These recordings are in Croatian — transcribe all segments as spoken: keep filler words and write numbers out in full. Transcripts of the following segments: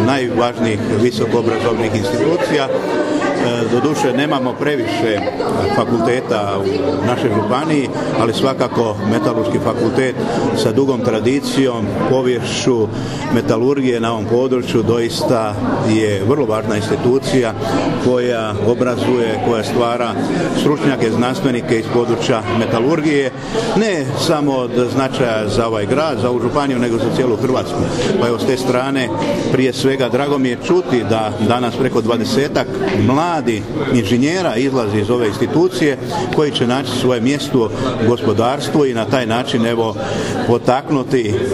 najvažnijih visokoobrazovnih institucija. Doduše nemamo previše fakulteta u našoj županiji, ali svakako Metalurški fakultet sa dugom tradicijom, poviješću metalurgije na ovom području doista je vrlo važna institucija koja obrazuje, koja stvara stručnjake, znanstvenike iz područja metalurgije, ne samo od značaja za ovaj grad, za ovu županiju, nego za cijelu Hrvatsku. Pa evo s te strane, prije svega drago mi je čuti da danas preko dvadesetak mladi inženjera izlazi iz ove institucije koji će naći svoje mjesto u gospodarstvu i na taj način evo potaknuti e,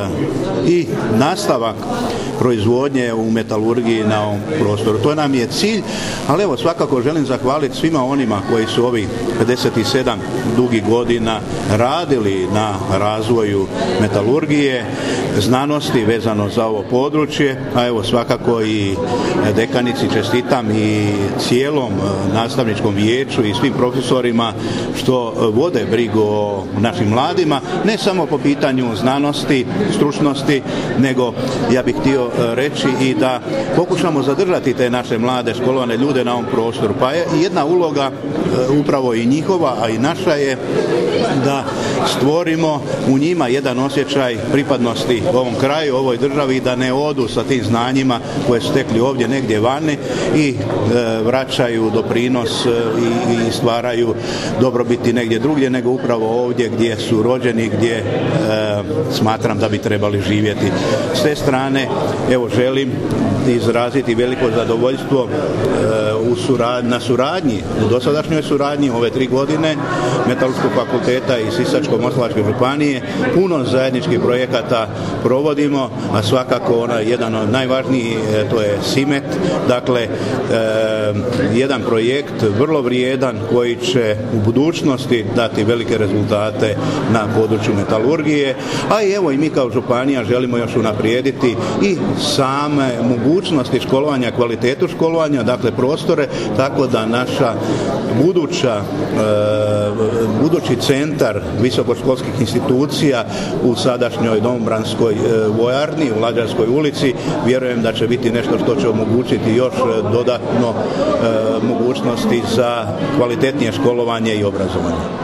i nastavak proizvodnje u metalurgiji na ovom prostoru. To nam je cilj, ali evo svakako želim zahvaliti svima onima koji su ovih pedeset sedam dugih godina radili na razvoju metalurgije, znanosti vezano za ovo područje, a evo svakako i dekanici čestitam i cijelom nastavničkom vijeću i svim profesorima što vode brigu o našim mladima, ne samo po pitanju znanosti, stručnosti, nego ja bih htio reći i da pokušamo zadržati te naše mlade školovane ljude na ovom prostoru. Pa je jedna uloga upravo i njihova, a i naša je da stvorimo u njima jedan osjećaj pripadnosti ovom kraju, ovoj državi i da ne odu sa tim znanjima koje su stekli ovdje negdje vani i e, vraćaju doprinos e, i, i stvaraju dobrobiti negdje drugdje, nego upravo ovdje gdje su rođeni, gdje e, smatram da bi trebali živjeti. S te strane, evo želim izraziti veliko zadovoljstvo e, u surad, na suradnji, u dosadašnjoj suradnji ove tri godine Metalurškog fakulteta i Sisačko-moslavačke županije. Puno zajedničkih projekata provodimo, a svakako onaj jedan od najvažnijih, to je SIMET, dakle e, jedan projekt vrlo vrijedan koji će u budućnosti dati velike rezultate na području metalurgije, a i evo i mi kao županija želimo još unaprijediti i same mogućnosti školovanja, kvalitetu školovanja, dakle prostore, tako da naša buduća e, budući centar visokoškolskih institucija u sadašnjoj Domobranskoj vojarni u Lađarskoj ulici, vjerujem da će biti nešto što će omogućiti još dodatno e, mogućnosti za kvalitetnije školovanje i obrazovanje.